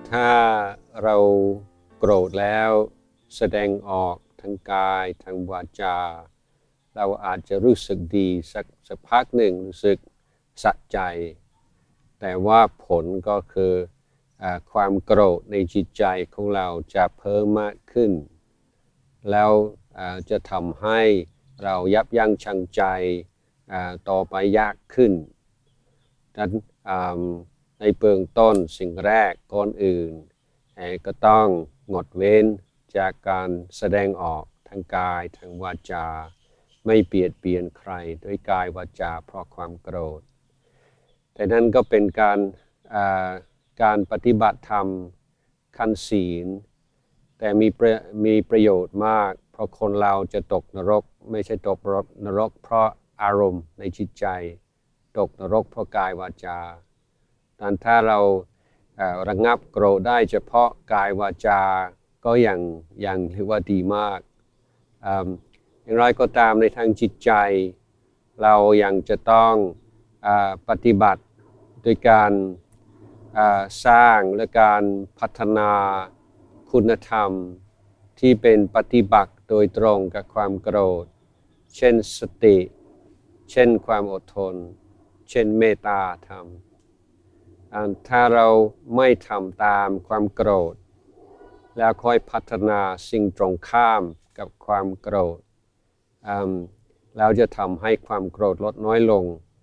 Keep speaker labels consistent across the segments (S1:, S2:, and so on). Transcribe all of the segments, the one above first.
S1: ถ้าเราโกรธแล้วแสดงออกทางกายทางวาจาเราอาจจะรู้สึกดีสักพักหนึ่งรู้สึกสะใจแต่ว่าผลก็คือความโกรธในจิตใจของเราจะเพิ่มมากขึ้นแล้วจะทำให้เรายับยั้งชั่งใจต่อไปยากขึ้นดังนั้นในเบื้องต้นสิ่งแรกก่อนอื่นก็ต้องงดเว้นจากการแสดงออกทางกายทางวาจาไม่เบียดเบียนใครด้วยกายวาจาเพราะความโกรธแต่นั่นก็เป็นการปฏิบัติธรรมขั้นศีลแต่มีประโยชน์มากเพราะคนเราจะตกนรกไม่ใช่ตกนรกเพราะอารมณ์ในจิตใจตกนรกเพราะกายวาจาถ้าเราระงับโกรธได้เฉพาะกายวาจาก็ยังถือว่าดีมากอย่างไรก็ตามในทางจิตใจเรายังจะต้องปฏิบัติโดยการสร้างและการพัฒนาคุณธรรมที่เป็นปฏิบัติโดยตรงกับความโกรธเช่นสติเช่นความอดทนเช่นเมตตาธรรมถ้าเราไม่ทำตามความโกรธแล้วค่อยพัฒนาสิ่งตรงข้ามกับความโกรธแล้วจะทำให้ความโกรธลดน้อยลง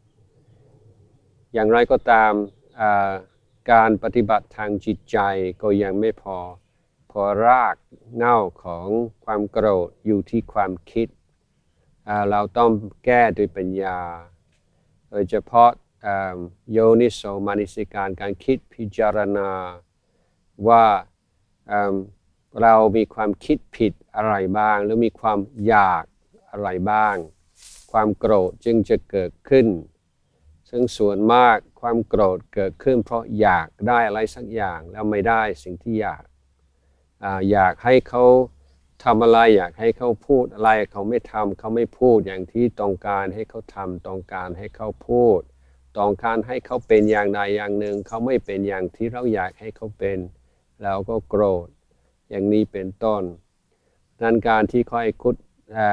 S1: อย่างไรก็ตามการปฏิบัติทางจิตใจก็ยังไม่พอรากเหง้าของความโกรธอยู่ที่ความคิดเราต้องแก้ด้วยปัญญาโดยเฉพาะโยนิโสมนสิการคิดพิจารณาว่าเรามีความคิดผิดอะไรบ้างหรือมีความอยากอะไรบ้างความโกรธจึงจะเกิดขึ้นซึ่งส่วนมากความโกรธเกิดขึ้นเพราะอยากได้อะไรสักอย่างแล้วไม่ได้สิ่งที่อยากให้เขาทำอะไรอยากให้เขาพูดอะไรเขาไม่ทำเขาไม่พูดอย่างที่ต้องการให้เขาทำต้องการให้เขาพูดต้องการให้เขาเป็นอย่างใดอย่างหนึ่งเขาไม่เป็นอย่างที่เราอยากให้เขาเป็นเราก็โกรธอย่างนี้เป็นต้นดังนั้นการที่ค่อยคุด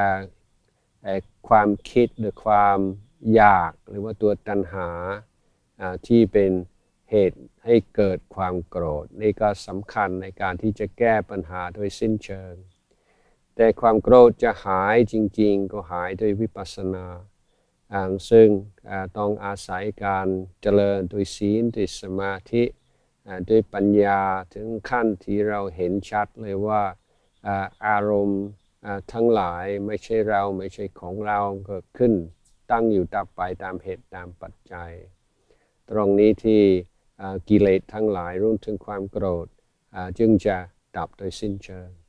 S1: ความคิดหรือความอยากหรือว่าตัวตัณหาที่เป็นเหตุให้เกิดความโกรธนี่ก็สำคัญในการที่จะแก้ปัญหาโดยสิ้นเชิงแต่ความโกรธจะหายจริงๆก็หายด้วยวิปัสสนาซึ่งต้องอาศัยการเจริญด้วยศีลด้วยสมาธิด้วยปัญญาถึงขั้นที่เราเห็นชัดเลยว่าอารมณ์ทั้งหลายไม่ใช่เราไม่ใช่ของเราเกิดขึ้นตั้งอยู่ดับไปตามเหตุตามปัจจัยตรงนี้ที่กิเลสทั้งหลายรวมถึงความโกรธจึงจะดับโดยสิ้นเชิง